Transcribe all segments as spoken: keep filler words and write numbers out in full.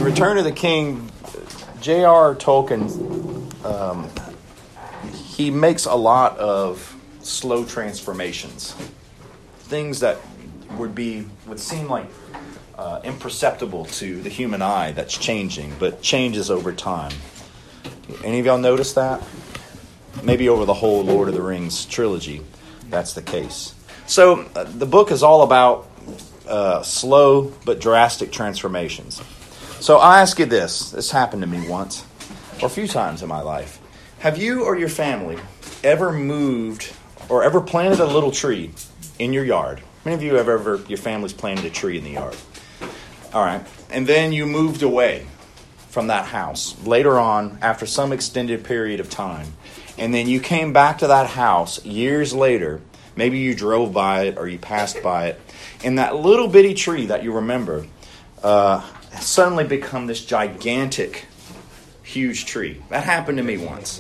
Return of the King, J R R. Tolkien, um, he makes a lot of slow transformations. Things that would be would seem like uh, imperceptible to the human eye that's changing, but changes over time. Any of y'all notice that? Maybe over the whole Lord of the Rings trilogy, that's the case. So uh, the book is all about uh, slow but drastic transformations. So I ask you this. This happened to me once, or a few times in my life. Have you or your family ever moved or ever planted a little tree in your yard? How many of you have ever, your family's planted a tree in the yard? All right. And then you moved away from that house later on after some extended period of time. And then you came back to that house years later. Maybe you drove by it or you passed by it. And that little bitty tree that you remember uh, has suddenly become this gigantic, huge tree. That happened to me once.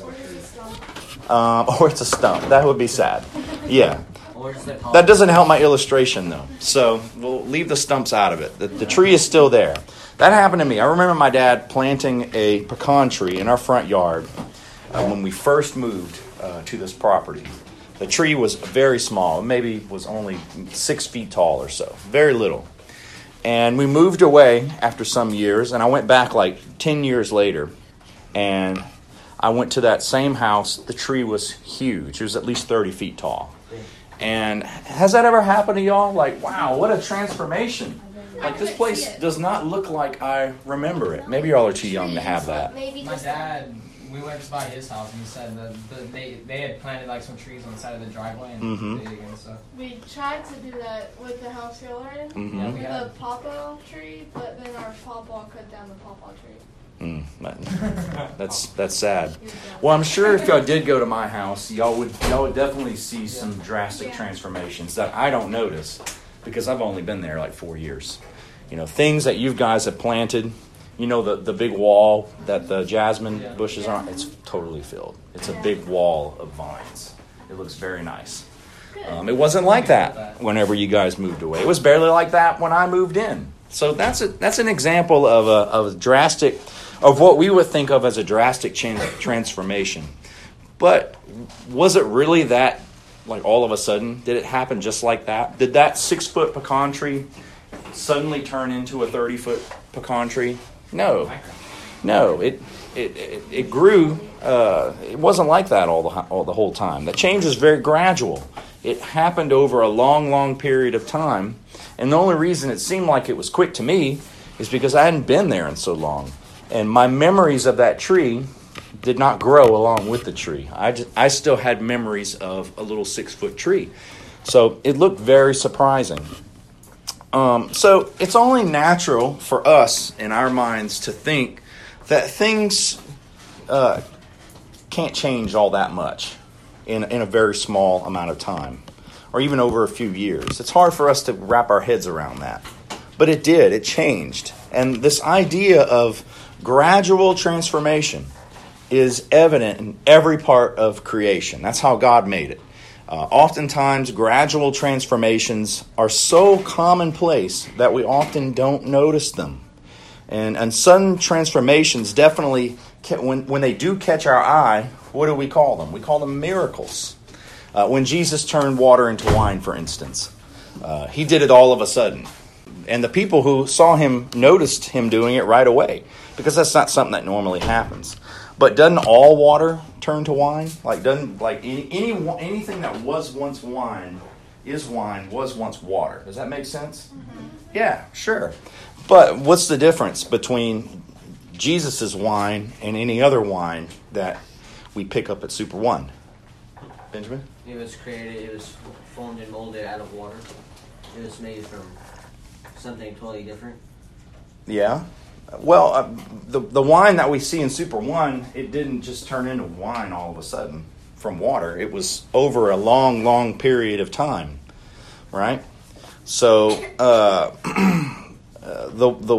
Um, or it's a stump. That would be sad. Yeah. That doesn't help my illustration, though. So we'll leave the stumps out of it. The, the tree is still there. That happened to me. I remember my dad planting a pecan tree in our front yard uh, when we first moved uh, to this property. The tree was very small. Maybe was only six feet tall or so. Very little. And we moved away after some years, and I went back like ten years later, and I went to that same house. The tree was huge. It was at least thirty feet tall. And has that ever happened to y'all? Like, wow, what a transformation. Like, this place does not look like I remember it. Maybe y'all are too young to have that. My dad, we went by his house, and he said that the, they, they had planted, like, some trees on the side of the driveway, and mm-hmm. they did again, so. We tried to do that with the house we were in, mm-hmm. yeah, with had... the pawpaw tree, but then our pawpaw cut down the pawpaw tree. Mm, that, that's that's sad. Well, I'm sure if y'all did go to my house, y'all would y'all would definitely see some drastic yeah. transformations that I don't notice because I've only been there like four years. You know, things that you guys have planted. You know, the, the big wall that the jasmine yeah. bushes are on, it's totally filled. It's a big wall of vines. It looks very nice. Um, it wasn't like that whenever you guys moved away. It was barely like that when I moved in. So that's a, that's an example of a, of a drastic, of what we would think of as a drastic change, transformation. But was it really that, like all of a sudden? Did it happen just like that? Did that six-foot pecan tree suddenly turn into a thirty-foot pecan tree? No. No, it it it, it grew. Uh, it wasn't like that all the all the whole time. The change was very gradual. It happened over a long, long period of time. And the only reason it seemed like it was quick to me is because I hadn't been there in so long. And my memories of that tree did not grow along with the tree. I, just, I still had memories of a little six-foot tree. So it looked very surprising. Um, so it's only natural for us in our minds to think that things uh, can't change all that much in, in a very small amount of time, or even over a few years. It's hard for us to wrap our heads around that. But it did. It changed. And this idea of gradual transformation is evident in every part of creation. That's how God made it. Uh, oftentimes, gradual transformations are so commonplace that we often don't notice them. And, and sudden transformations definitely, when, when they do catch our eye, what do we call them? We call them miracles. Uh, when Jesus turned water into wine, for instance, uh, he did it all of a sudden. And the people who saw him noticed him doing it right away, because that's not something that normally happens. But doesn't all water turn to wine? Like doesn't like any, any anything that was once wine is wine was once water. Does that make sense? Mm-hmm. Yeah, sure. But what's the difference between Jesus' wine and any other wine that we pick up at Super One? Benjamin? It was created, it was formed and molded out of water. It was made from something totally different. Yeah. Well, uh, the the wine that we see in Super One, it didn't just turn into wine all of a sudden from water. It was over a long, long period of time, right? So uh, uh, the the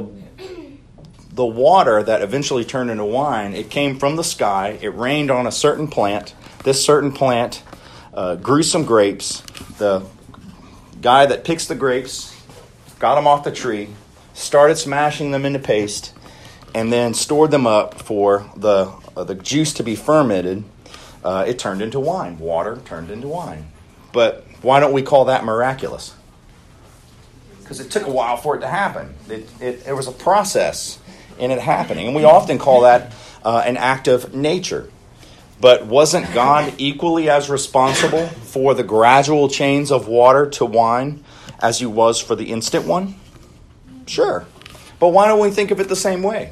the water that eventually turned into wine, it came from the sky. It rained on a certain plant. This certain plant uh, grew some grapes. The guy that picks the grapes got them off the tree, started smashing them into paste, and then stored them up for the uh, the juice to be fermented, uh, it turned into wine. Water turned into wine. But why don't we call that miraculous? Because it took a while for it to happen. It, it, it was a process in it happening. And we often call that uh, an act of nature. But wasn't God equally as responsible for the gradual change of water to wine as he was for the instant one? Sure. But why don't we think of it the same way?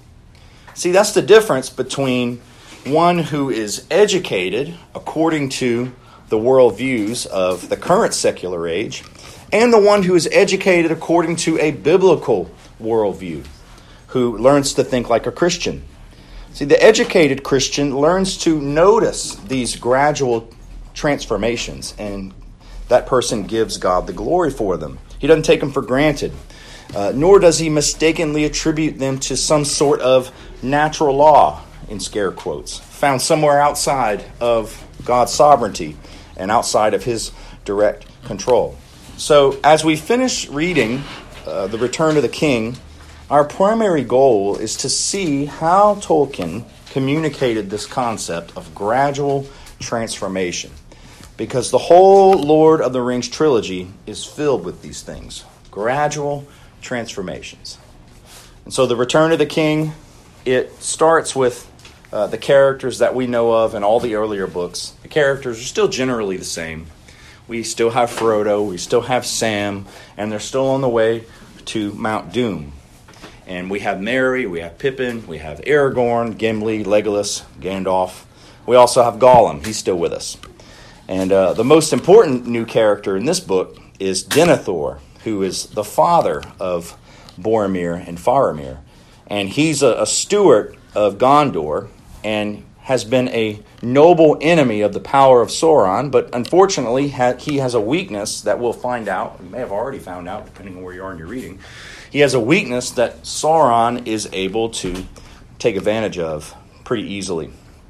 See, that's the difference between one who is educated according to the worldviews of the current secular age and the one who is educated according to a biblical worldview, who learns to think like a Christian. See, the educated Christian learns to notice these gradual transformations, and that person gives God the glory for them. He doesn't take them for granted, uh, nor does he mistakenly attribute them to some sort of natural law, in scare quotes, found somewhere outside of God's sovereignty and outside of his direct control. So as we finish reading uh, The Return of the King, our primary goal is to see how Tolkien communicated this concept of gradual transformation. Because the whole Lord of the Rings trilogy is filled with these things. Gradual transformations. And so The Return of the King, it starts with uh, the characters that we know of in all the earlier books. The characters are still generally the same. We still have Frodo, we still have Sam, and they're still on the way to Mount Doom. And we have Merry, we have Pippin, we have Aragorn, Gimli, Legolas, Gandalf. We also have Gollum. He's still with us. And uh, the most important new character in this book is Denethor, who is the father of Boromir and Faramir. And he's a, a steward of Gondor and has been a noble enemy of the power of Sauron, but unfortunately ha- he has a weakness that we'll find out. We may have already found out, depending on where you are in your reading. He has a weakness that Sauron is able to take advantage of pretty easily.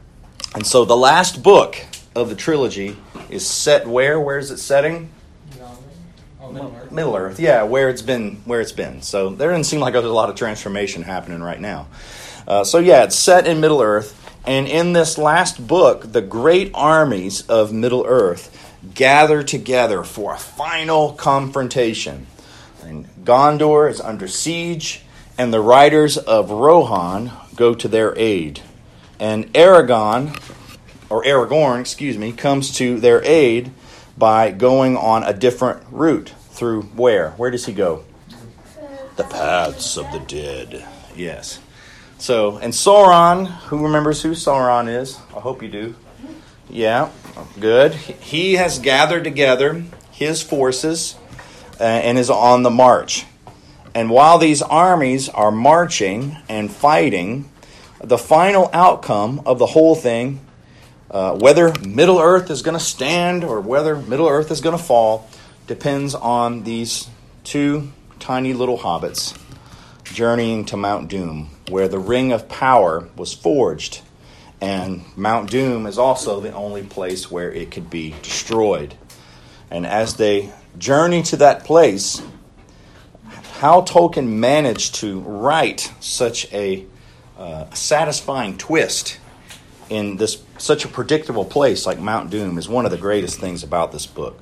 And so the last book of the trilogy is set where? Where is it setting? Oh, Middle Earth. Middle Earth, yeah, where it's been. Where it's been. So there doesn't seem like there's a lot of transformation happening right now. Uh, so yeah, it's set in Middle Earth. And in this last book, the great armies of Middle Earth gather together for a final confrontation. And Gondor is under siege, and the riders of Rohan go to their aid. And Aragorn, or Aragorn, excuse me, comes to their aid by going on a different route. Through where? Where does he go? The paths of the dead. Yes. So, and Sauron, who remembers who Sauron is? I hope you do. Yeah, good. He has gathered together his forces uh, and is on the march. And while these armies are marching and fighting, the final outcome of the whole thing, uh, whether Middle Earth is going to stand or whether Middle Earth is going to fall, depends on these two tiny little hobbits journeying to Mount Doom, where the Ring of Power was forged. And Mount Doom is also the only place where it could be destroyed. And as they journey to that place, how Tolkien managed to write such a uh, satisfying twist in this such a predictable place like Mount Doom is one of the greatest things about this book.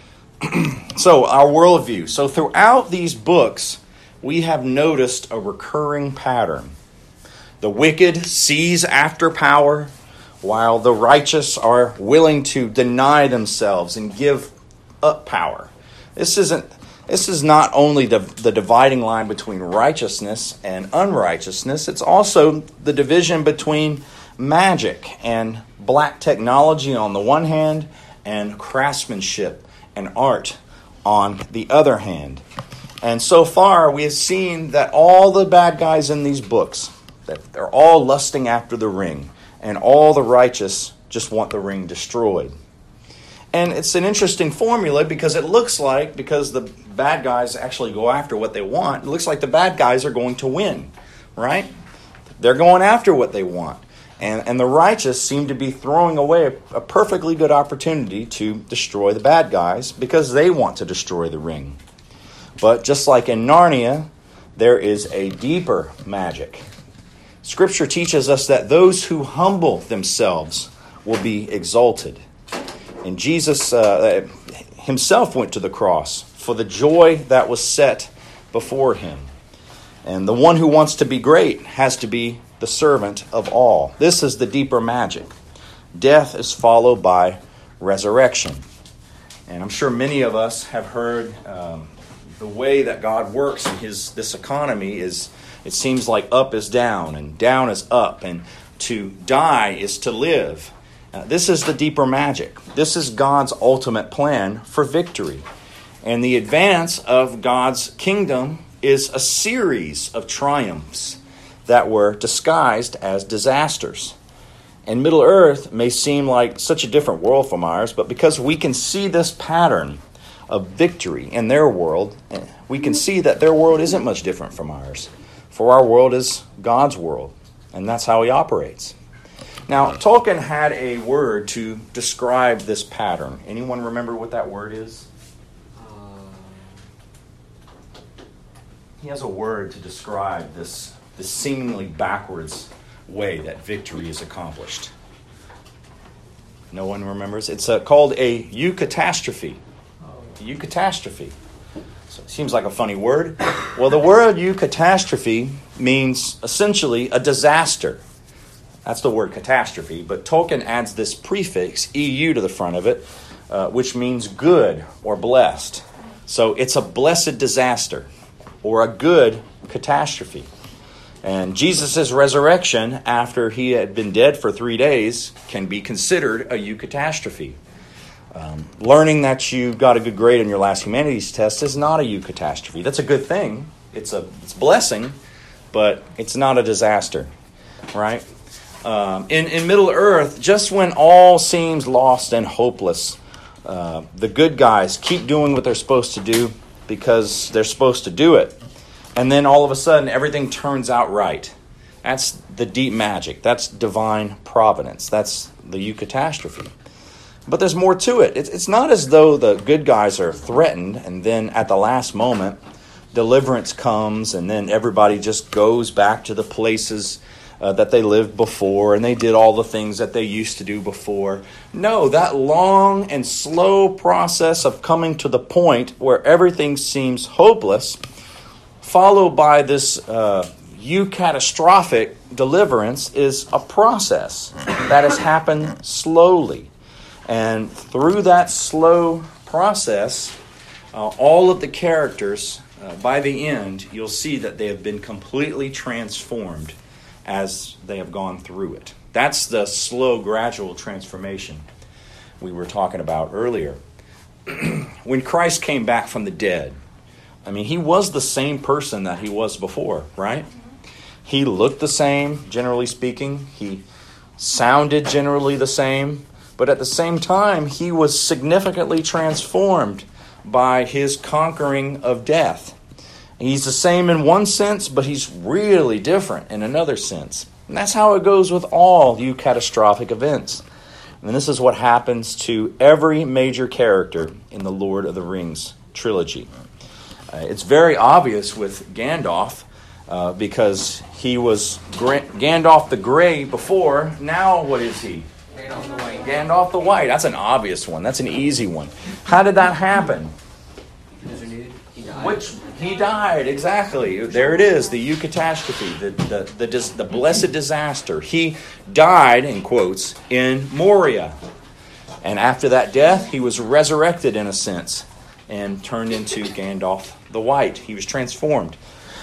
So, our worldview. So, throughout these books, we have noticed a recurring pattern. The wicked seize after power, while the righteous are willing to deny themselves and give up power. This isn't. This is not only the, the dividing line between righteousness and unrighteousness, it's also the division between magic and black technology on the one hand and craftsmanship and art on the other hand. And so far, we have seen that all the bad guys in these books, that they're all lusting after the ring, and all the righteous just want the ring destroyed. And it's an interesting formula because it looks like, because the bad guys actually go after what they want, it looks like the bad guys are going to win, right? They're going after what they want. And, and the righteous seem to be throwing away a, a perfectly good opportunity to destroy the bad guys because they want to destroy the ring. But just like in Narnia, there is a deeper magic Scripture teaches us that those who humble themselves will be exalted. And Jesus uh, himself went to the cross for the joy that was set before him. And the one who wants to be great has to be the servant of all. This is the deeper magic. Death is followed by resurrection. And I'm sure many of us have heard um, the way that God works in his this economy is, it seems like up is down and down is up, and to die is to live. Uh, this is the deeper magic. This is God's ultimate plan for victory. And the advance of God's kingdom is a series of triumphs that were disguised as disasters. And Middle Earth may seem like such a different world from ours, but because we can see this pattern of victory in their world, we can see that their world isn't much different from ours. For our world is God's world, and that's how he operates. Now, Tolkien had a word to describe this pattern. Anyone remember what that word is? He has a word to describe this, this seemingly backwards way that victory is accomplished. No one remembers? It's uh, called a eucatastrophe. A eucatastrophe. So it seems like a funny word. Well, the word eucatastrophe means essentially a disaster. That's the word catastrophe, but Tolkien adds this prefix, E U, to the front of it, uh, which means good or blessed. So it's a blessed disaster or a good catastrophe. And Jesus' resurrection after he had been dead for three days can be considered a eucatastrophe. Um, learning that you got a good grade on your last humanities test is not a eucatastrophe. That's a good thing. It's a it's a blessing, but it's not a disaster, right? Um, in, in Middle Earth, just when all seems lost and hopeless, uh, the good guys keep doing what they're supposed to do because they're supposed to do it. And then all of a sudden, everything turns out right. That's the deep magic. That's divine providence. That's the eucatastrophe. But there's more to it. It's, it's not as though the good guys are threatened and then at the last moment, deliverance comes and then everybody just goes back to the places Uh, that they lived before, and they did all the things that they used to do before. No, that long and slow process of coming to the point where everything seems hopeless, followed by this uh, eucatastrophic deliverance, is a process that has happened slowly. And through that slow process, uh, all of the characters, uh, by the end, you'll see that they have been completely transformed as they have gone through it. That's the slow, gradual transformation we were talking about earlier. When Christ came back from the dead, I mean, he was the same person that he was before, right? He looked the same, generally speaking. He sounded generally the same. But at the same time, he was significantly transformed by his conquering of death. He's the same in one sense, but he's really different in another sense. And that's how it goes with all eucatastrophic events. And this is what happens to every major character in the Lord of the Rings trilogy. Uh, it's very obvious with Gandalf, uh, because he was Gra- Gandalf the Grey before. Now what is he? Gandalf the White. Gandalf the White. That's an obvious one. That's an easy one. How did that happen? He died. Which he died, exactly. There it is, the eucatastrophe, the the the, dis, the blessed disaster. He died, in quotes, in Moria. And after that death, he was resurrected in a sense and turned into Gandalf the White. He was transformed.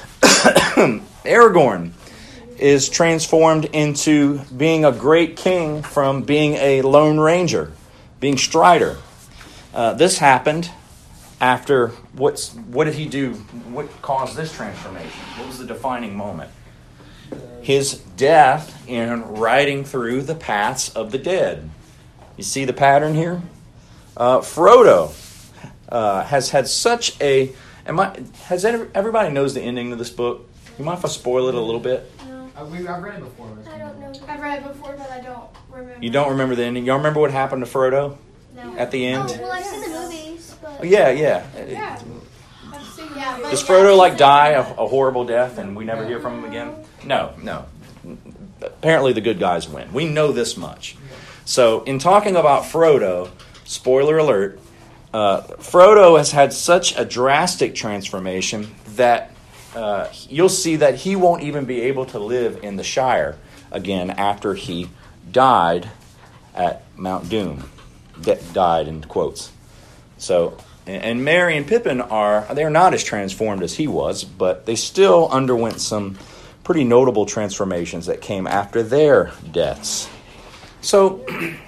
Aragorn is transformed into being a great king from being a lone ranger, being Strider. Uh, this happened after, what's what did he do? What caused this transformation? What was the defining moment? His death in riding through the paths of the dead. You see the pattern here? Uh, Frodo uh, has had such a... Am I, has everybody knows the ending of this book? You mind if I spoil it a little bit? No, Uh, we, I've read it before. I don't know. I've read it before, but I don't remember. You don't remember the ending? Y'all remember what happened to Frodo No. at the end? Oh, well, I've seen the movies, but... Oh, yeah, yeah. Yeah. I've seen yeah, but Does yeah, Frodo I've like seen die a, it. a horrible death and we never hear from him again? No, no. apparently the good guys win. We know this much. So in talking about Frodo, spoiler alert, uh, Frodo has had such a drastic transformation that uh, you'll see that he won't even be able to live in the Shire again after he died at Mount Doom. De- died in quotes. So, and Merry and Pippin are, they're not as transformed as he was, but they still underwent some pretty notable transformations that came after their deaths. So,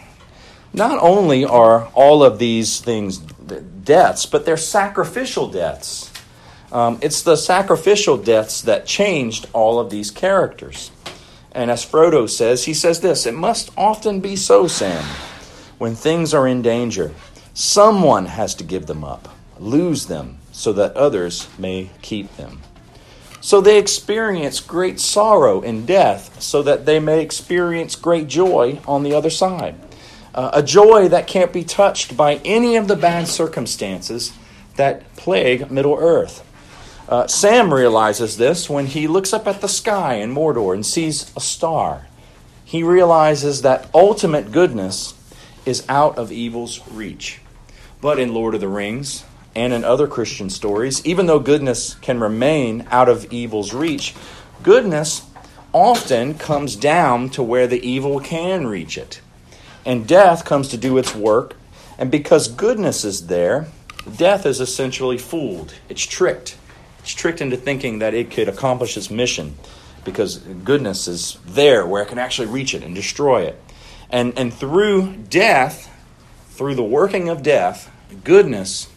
not only are all of these things deaths, but they're sacrificial deaths. Um, it's the sacrificial deaths that changed all of these characters. And as Frodo says, he says this, "It must often be so, Sam, when things are in danger. Someone has to give them up, lose them, so that others may keep them. So they experience great sorrow in death, so that they may experience great joy on the other side. Uh, a joy that can't be touched by any of the bad circumstances that plague Middle-earth. Uh, Sam realizes this when he looks up at the sky in Mordor and sees a star. He realizes that ultimate goodness is out of evil's reach. But in Lord of the Rings and in other Christian stories, even though goodness can remain out of evil's reach, goodness often comes down to where the evil can reach it. And death comes to do its work, and because goodness is there, death is essentially fooled. It's tricked. It's tricked into thinking that it could accomplish its mission because goodness is there where it can actually reach it and destroy it. And, and through death, through the working of death, goodness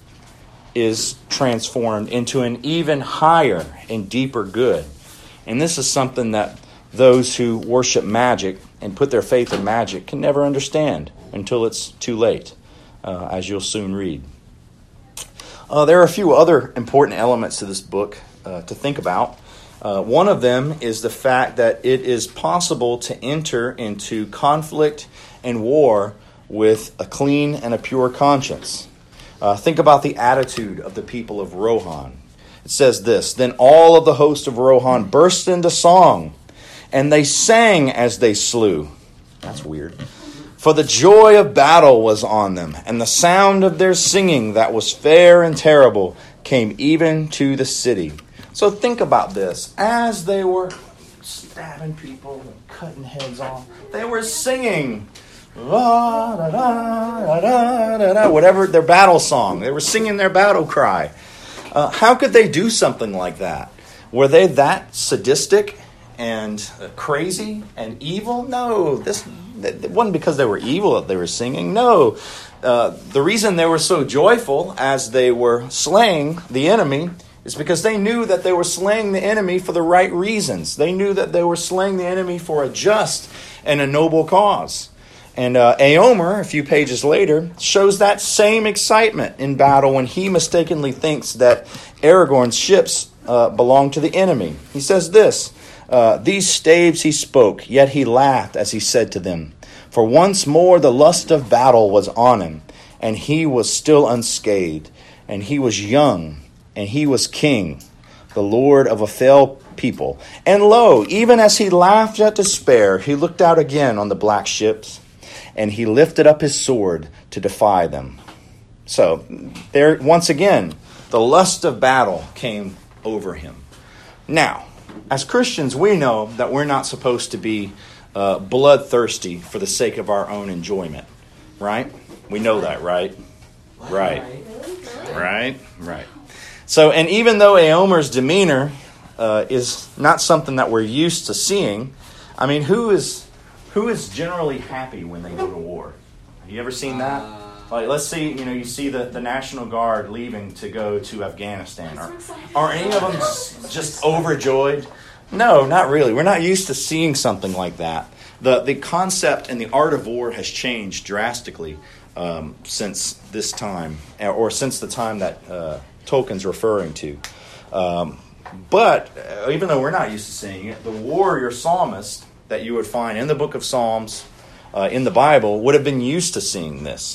is transformed into an even higher and deeper good. And this is something that those who worship magic and put their faith in magic can never understand until it's too late, uh, as you'll soon read. Uh, there are a few other important elements to this book uh, to think about. Uh, one of them is the fact that it is possible to enter into conflict and war with a clean and a pure conscience. Uh, think about the attitude of the people of Rohan. It says this, "Then all of the host of Rohan burst into song, and they sang as they slew." That's weird. "For the joy of battle was on them, and the sound of their singing that was fair and terrible came even to the city." So think about this. As they were stabbing people and cutting heads off, they were singing, la, da, da, da, da, da, whatever their battle song. They were singing their battle cry. Uh, how could they do something like that? Were they that sadistic and uh, crazy and evil? No, this it wasn't because they were evil that they were singing. No, uh, the reason they were so joyful as they were slaying the enemy is because they knew that they were slaying the enemy for the right reasons. They knew that they were slaying the enemy for a just and a noble cause. And uh, Éomer, a few pages later, shows that same excitement in battle when he mistakenly thinks that Aragorn's ships uh, belong to the enemy. He says this, uh, "These staves he spoke, yet he laughed as he said to them. For once more the lust of battle was on him, and he was still unscathed, and he was young, and he was king, the lord of a fell people. And lo, even as he laughed at despair, he looked out again on the black ships, and he lifted up his sword to defy them." So, there once again, the lust of battle came over him. Now, as Christians, we know that we're not supposed to be uh, bloodthirsty for the sake of our own enjoyment, right? We know that, right? Right. Right? Right. So, and even though Éomer's demeanor uh, is not something that we're used to seeing, I mean, who is who is generally happy when they go to war? Have you ever seen that? Uh, like, let's see, you know, you see the, the National Guard leaving to go to Afghanistan. Are, are any of them just overjoyed? No, not really. We're not used to seeing something like that. The, the concept and the art of war has changed drastically um, since this time, or since the time that uh, Tolkien's referring to. Um, but uh, even though we're not used to seeing it, the warrior psalmist that you would find in the book of Psalms, uh, in the Bible, would have been used to seeing this.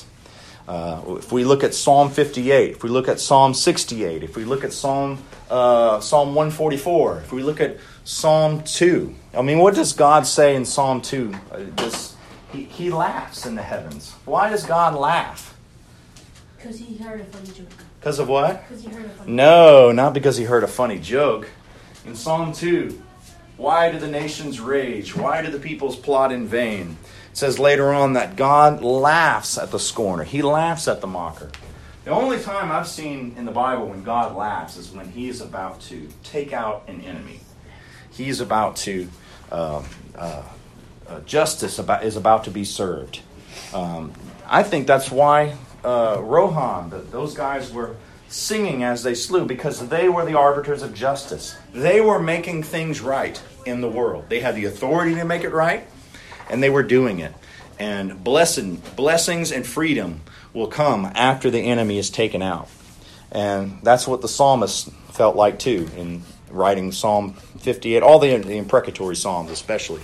Uh, if we look at Psalm fifty-eight, if we look at Psalm sixty-eight, if we look at Psalm uh, Psalm one forty-four, if we look at Psalm two. I mean, what does God say in Psalm two? Uh, this, he, he laughs in the heavens. Why does God laugh? Because he heard a funny joke. Because of what? Because he heard a funny No, not because he heard a funny joke. In Psalm two, why do the nations rage? Why do the peoples plot in vain? It says later on that God laughs at the scorner. He laughs at the mocker. The only time I've seen in the Bible when God laughs is when he is about to take out an enemy. He's about to, uh, uh, uh, justice about, is about to be served. Um, I think that's why uh, Rohan, the, those guys were singing as they slew, because they were the arbiters of justice. They were making things right in the world. They had the authority to make it right, and they were doing it. And blessing, blessings and freedom will come after the enemy is taken out. And that's what the psalmist felt like too in writing Psalm fifty-eight, all the, the imprecatory psalms especially.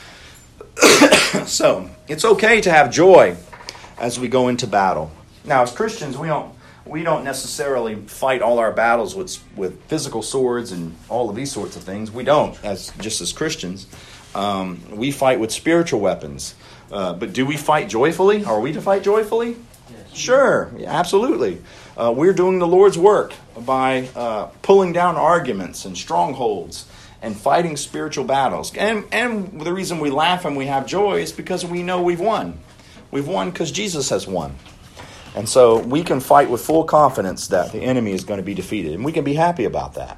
So, it's okay to have joy as we go into battle. Now, as Christians, we don't we don't necessarily fight all our battles with with physical swords and all of these sorts of things. We don't, as just as Christians. Um, we fight with spiritual weapons. Uh, but do we fight joyfully? Are we to fight joyfully? Yes. Sure, absolutely. Uh, we're doing the Lord's work by uh, pulling down arguments and strongholds and fighting spiritual battles. And, and the reason we laugh and we have joy is because we know we've won. We've won because Jesus has won. And so we can fight with full confidence that the enemy is going to be defeated. And we can be happy about that.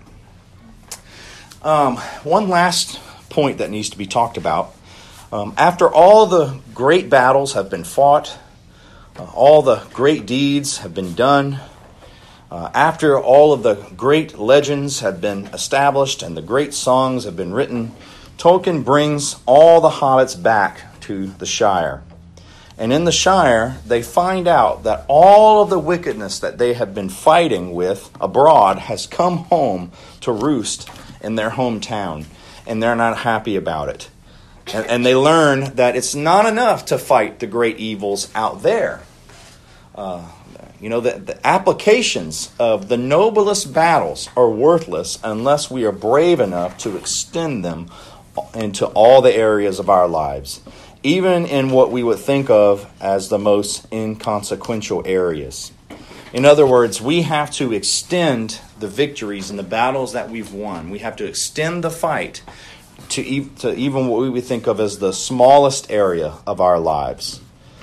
Um, one last point that needs to be talked about. Um, after all the great battles have been fought, uh, all the great deeds have been done, uh, after all of the great legends have been established and the great songs have been written, Tolkien brings all the hobbits back to the Shire. And in the Shire, they find out that all of the wickedness that they have been fighting with abroad has come home to roost in their hometown, and they're not happy about it. And, and they learn that it's not enough to fight the great evils out there. Uh, you know, the, the applications of the noblest battles are worthless unless we are brave enough to extend them into all the areas of our lives, even in what we would think of as the most inconsequential areas. In other words, we have to extend the victories and the battles that we've won. We have to extend the fight to, e- to even what we would think of as the smallest area of our lives.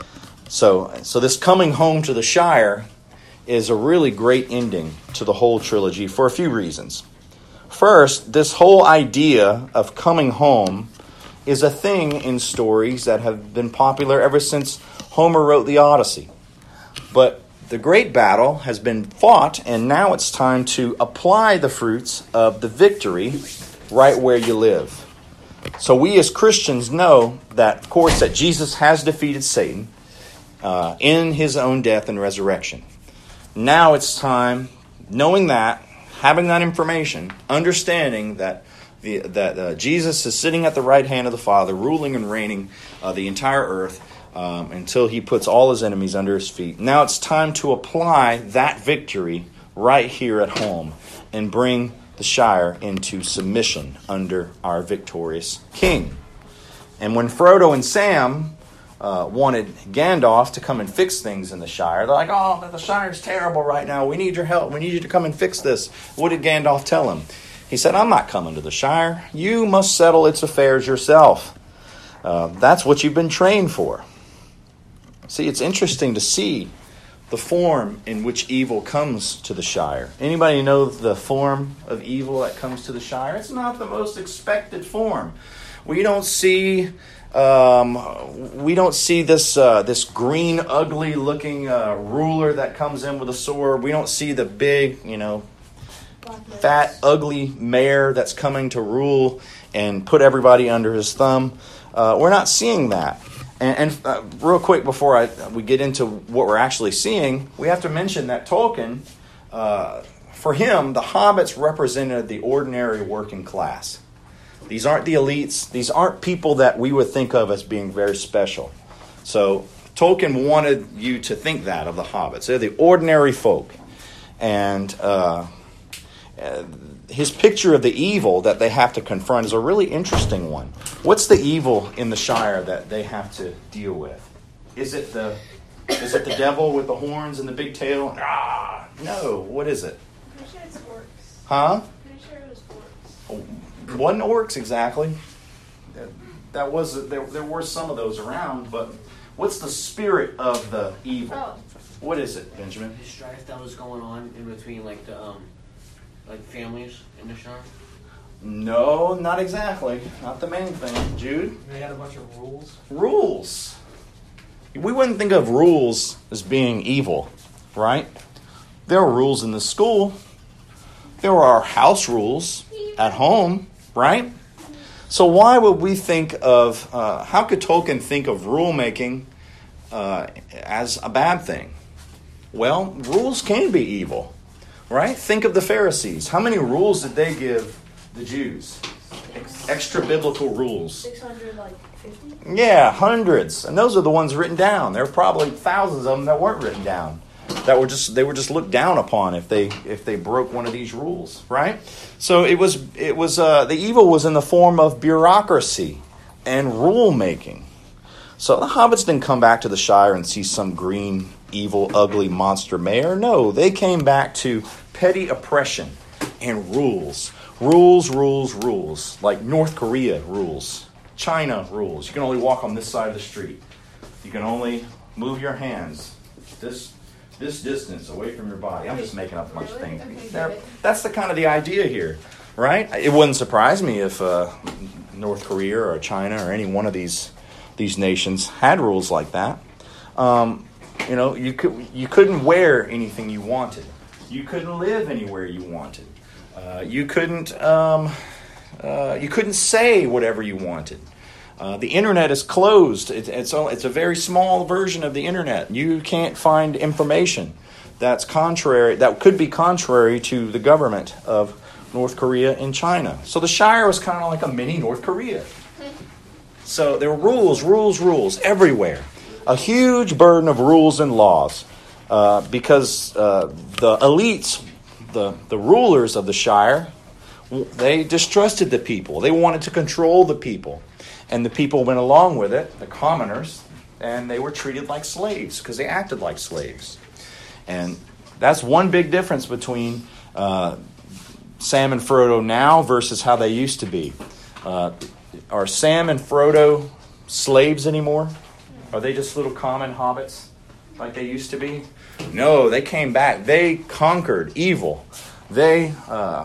So, so this coming home to the Shire is a really great ending to the whole trilogy for a few reasons. First, this whole idea of coming home is a thing in stories that have been popular ever since Homer wrote the Odyssey. But the great battle has been fought, and now it's time to apply the fruits of the victory right where you live. So we as Christians know that, of course, that Jesus has defeated Satan uh, in his own death and resurrection. Now it's time, knowing that, having that information, understanding that the, that uh, Jesus is sitting at the right hand of the Father, ruling and reigning uh, the entire earth um, until he puts all his enemies under his feet. Now it's time to apply that victory right here at home and bring the Shire into submission under our victorious King. And when Frodo and Sam uh, wanted Gandalf to come and fix things in the Shire, they're like, oh, the Shire's terrible right now. We need your help. We need you to come and fix this. What did Gandalf tell him? He said, I'm not coming to the Shire. You must settle its affairs yourself. Uh, that's what you've been trained for. See, it's interesting to see the form in which evil comes to the Shire. Anybody know the form of evil that comes to the Shire? It's not the most expected form. We don't see, um, we don't see this uh, this green, ugly-looking uh, ruler that comes in with a sword. We don't see the big, you know, fat, ugly mayor that's coming to rule and put everybody under his thumb. Uh, we're not seeing that. And, and uh, real quick before I, we get into what we're actually seeing, we have to mention that Tolkien, uh, for him, the hobbits represented the ordinary working class. These aren't the elites. These aren't people that we would think of as being very special. So Tolkien wanted you to think that of the hobbits. They're the ordinary folk. And uh, his picture of the evil that they have to confront is a really interesting one. What's the evil in the Shire that they have to deal with? Is it the is it the devil with the horns and the big tail? Ah, no. What is it? I'm pretty sure it's orcs. Huh? Pretty sure it was orcs. Wasn't orcs exactly. That, that was there. There were some of those around, but what's the spirit of the evil? Oh. What is it, Benjamin? The strife that was going on in between, like the um, like families in the Shire. No, not exactly. Not the main thing. Jude? They had a bunch of rules. Rules. We wouldn't think of rules as being evil, right? There are rules in the school. There are house rules at home, right? So why would we think of, uh, how could Tolkien think of rule making uh, as a bad thing? Well, rules can be evil, right? Think of the Pharisees. How many rules did they give the Jews? Extra biblical rules. six hundred, like, fifty? Yeah, hundreds. And those are the ones written down. There are probably thousands of them that weren't written down. That were just they were just looked down upon if they if they broke one of these rules, right? So it was it was uh, the evil was in the form of bureaucracy and rule making. So the hobbits didn't come back to the Shire and see some green, evil, ugly monster mayor. No, they came back to petty oppression and rules. Rules, rules, rules. Like North Korea rules. China rules. You can only walk on this side of the street. You can only move your hands this this distance away from your body. I'm just making up a bunch of things. There- That's the kind of the idea here, right? It wouldn't surprise me if uh, North Korea or China or any one of these these nations had rules like that. Um, you know, you could you couldn't wear anything you wanted. You couldn't live anywhere you wanted. Uh, you couldn't um, uh, you couldn't say whatever you wanted. Uh, the internet is closed. It, it's a, it's a very small version of the internet. You can't find information that's contrary that could be contrary to the government of North Korea and China. So the Shire was kind of like a mini North Korea. So there were rules, rules, rules everywhere. A huge burden of rules and laws uh, because uh, the elites, the, the rulers of the Shire, they distrusted the people. They wanted to control the people. And the people went along with it, the commoners, and they were treated like slaves because they acted like slaves. And that's one big difference between uh, Sam and Frodo now versus how they used to be. Uh, are Sam and Frodo slaves anymore? Are they just little common hobbits like they used to be? No, they came back. They conquered evil. They, uh,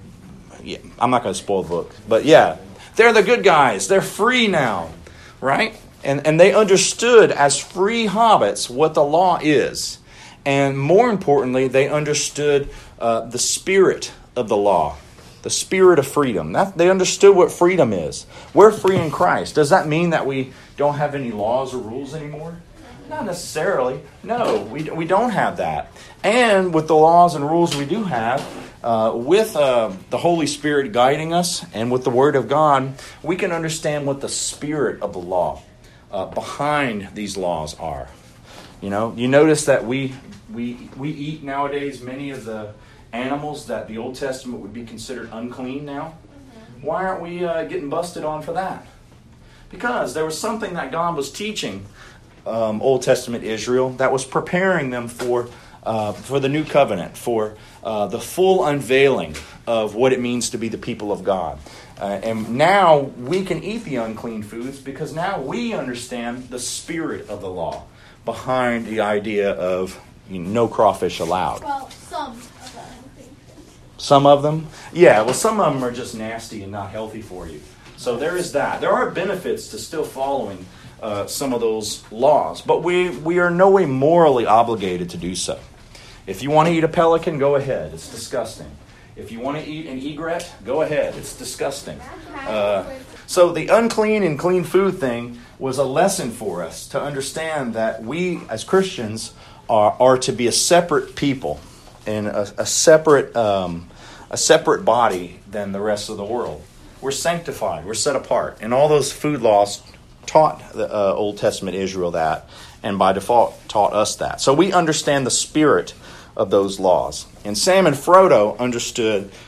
yeah, I'm not going to spoil the book, but yeah, they're the good guys. They're free now, right? And and they understood as free hobbits what the law is. And more importantly, they understood uh, the spirit of the law, the spirit of freedom. That, they understood what freedom is. We're free in Christ. Does that mean that we don't have any laws or rules anymore? Not necessarily. No, we, we don't have that. And with the laws and rules we do have, uh, with uh, the Holy Spirit guiding us and with the Word of God, we can understand what the spirit of the law uh, behind these laws are. You know, you notice that we we we eat nowadays many of the animals that the Old Testament would be considered unclean now. Why aren't we uh, getting busted on for that? Because there was something that God was teaching um, Old Testament Israel that was preparing them for uh, for the new covenant, for uh, the full unveiling of what it means to be the people of God. Uh, and now we can eat the unclean foods because now we understand the spirit of the law behind the idea of you know, no crawfish allowed. Well, some of that, I think. Some of them? Yeah, well, some of them are just nasty and not healthy for you. So there is that. There are benefits to still following uh, some of those laws, but we, we are no way morally obligated to do so. If you want to eat a pelican, go ahead. It's disgusting. If you want to eat an egret, go ahead. It's disgusting. Uh, so the unclean and clean food thing was a lesson for us to understand that we as Christians are, are to be a separate people and a, a separate um, a separate body than the rest of the world. We're sanctified. We're set apart. And all those food laws taught the uh, Old Testament Israel that, and by default taught us that. So we understand the spirit of those laws. And Sam and Frodo understood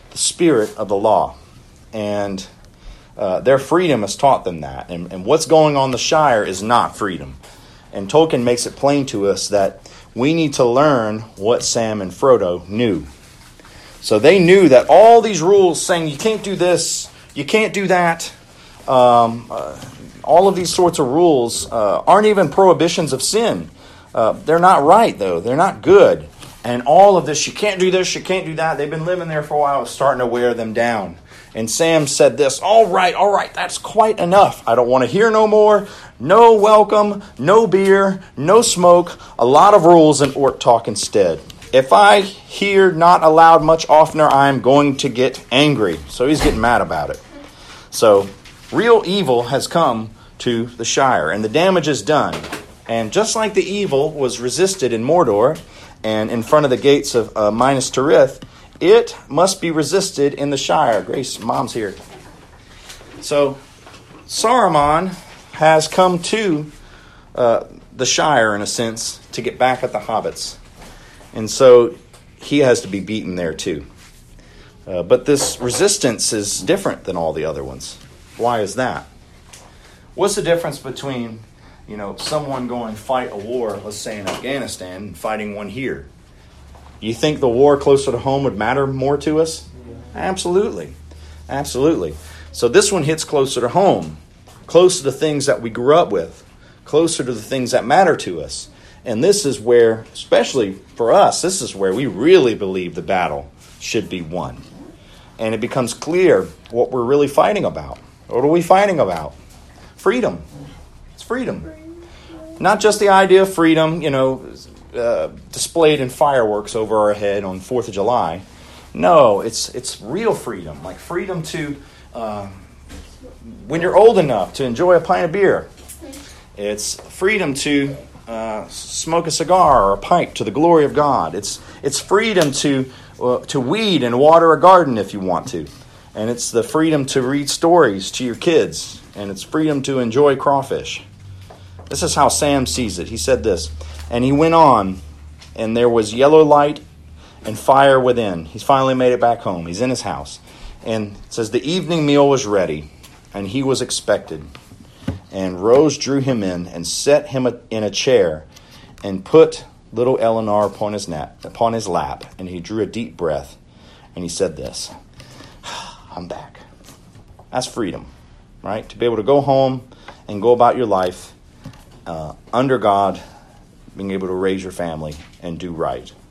the spirit of the law. And uh, their freedom has taught them that. And, and what's going on in the Shire is not freedom. And Tolkien makes it plain to us that we need to learn what Sam and Frodo knew. So they knew that all these rules saying you can't do this, you can't do that, um, uh, all of these sorts of rules uh, aren't even prohibitions of sin. Uh, they're not right, though. They're not good. And all of this, you can't do this, you can't do that, they've been living there for a while, it's starting to wear them down. And Sam said this, all right, all right, that's quite enough. I don't want to hear no more. No welcome, no beer, no smoke, a lot of rules and orc talk instead. If I hear not allowed much oftener, I'm going to get angry. So he's getting mad about it. So real evil has come to the Shire, and the damage is done. And just like the evil was resisted in Mordor and in front of the gates of uh, Minas Tirith, it must be resisted in the Shire. Grace, Mom's here. So Saruman has come to uh, the Shire, in a sense, to get back at the hobbits. And so he has to be beaten there too. Uh, but this resistance is different than all the other ones. Why is that? What's the difference between, you know, someone going fight a war, let's say in Afghanistan, and fighting one here? You think the war closer to home would matter more to us? Yeah. Absolutely. Absolutely. So this one hits closer to home, closer to things that we grew up with, closer to the things that matter to us. And this is where, especially for us, this is where we really believe the battle should be won. And it becomes clear what we're really fighting about. What are we fighting about? Freedom. It's freedom. Not just the idea of freedom, you know, uh, displayed in fireworks over our head on fourth of July. No, it's it's real freedom. Like freedom to, uh, when you're old enough to enjoy a pint of beer. It's freedom to uh, smoke a cigar or a pipe to the glory of God. It's it's freedom to uh, to weed and water a garden if you want to. And it's the freedom to read stories to your kids. And it's freedom to enjoy crawfish. This is how Sam sees it. He said this, and he went on, and there was yellow light and fire within. He's finally made it back home. He's in his house. And it says, the evening meal was ready, and he was expected. And Rose drew him in and set him in a chair and put little Eleanor upon his, nap, upon his lap. And he drew a deep breath, and he said this, I'm back. That's freedom, right? To be able to go home and go about your life uh, under God, being able to raise your family and do right.